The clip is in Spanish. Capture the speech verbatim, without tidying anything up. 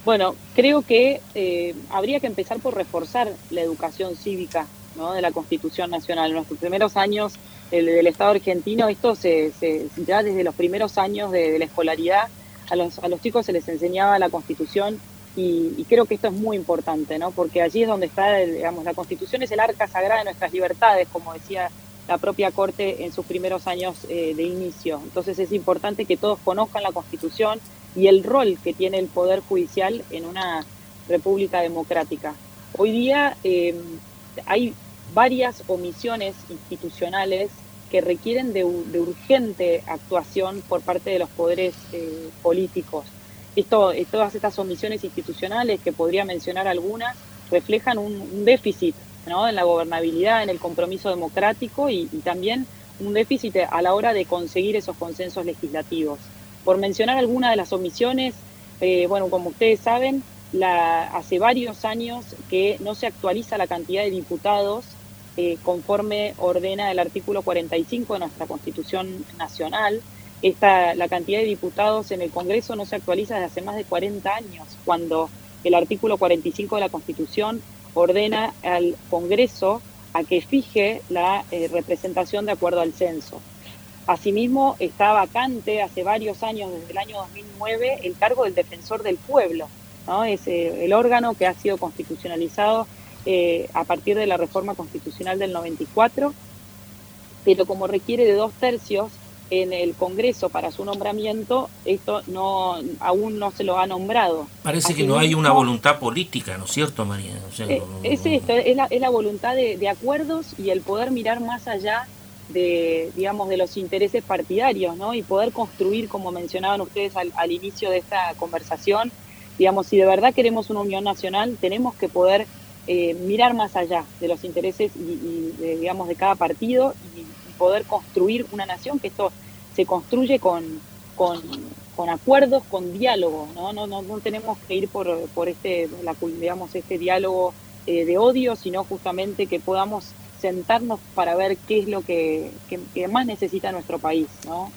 Bueno, creo que eh, habría que empezar por reforzar la educación cívica, ¿no?, de la Constitución Nacional. En nuestros primeros años el, del Estado argentino, esto se, se, ya desde los primeros años de, de la escolaridad, a los, a los chicos se les enseñaba la Constitución y, y creo que esto es muy importante, ¿no?, porque allí es donde está, el, digamos, la Constitución es el arca sagrada de nuestras libertades, como decía la propia Corte en sus primeros años eh, de inicio. Entonces es importante que todos conozcan la Constitución y el rol que tiene el Poder Judicial en una república democrática. Hoy día eh, hay varias omisiones institucionales que requieren de, de urgente actuación por parte de los poderes eh, políticos. Esto, todas estas omisiones institucionales, que podría mencionar algunas, reflejan un, un déficit, ¿no?, en la gobernabilidad, en el compromiso democrático y, y también un déficit a la hora de conseguir esos consensos legislativos. Por mencionar algunas de las omisiones, eh, bueno, como ustedes saben, la, hace varios años que no se actualiza la cantidad de diputados eh, conforme ordena el artículo cuarenta y cinco de nuestra Constitución Nacional. Esta, la cantidad de diputados en el Congreso no se actualiza desde hace más de cuarenta años, cuando el artículo cuarenta y cinco de la Constitución ordena al Congreso a que fije la eh, representación de acuerdo al censo. Asimismo, está vacante hace varios años, desde el año dos mil nueve, el cargo del defensor del pueblo, ¿no? Es eh, el órgano que ha sido constitucionalizado eh, a partir de la reforma constitucional del noventa y cuatro, pero como requiere de dos tercios en el Congreso para su nombramiento, esto no aún no se lo ha nombrado. Parece que no hay una Asimismo, voluntad política, ¿no es cierto, María? O sea, no, eh, no, es no, esto, es la, es la voluntad de, de acuerdos y el poder mirar más allá de, digamos, de los intereses partidarios, ¿no? Y poder construir, como mencionaban ustedes al, al inicio de esta conversación, digamos, si de verdad queremos una unión nacional, tenemos que poder eh, mirar más allá de los intereses y, y de, digamos, de cada partido y, y poder construir una nación, que esto se construye con, con, con acuerdos, con diálogo, ¿no? No, no, no tenemos que ir por, por este, la, digamos, este diálogo eh, de odio, sino justamente que podamos sentarnos para ver qué es lo que, que, que más necesita nuestro país, ¿no?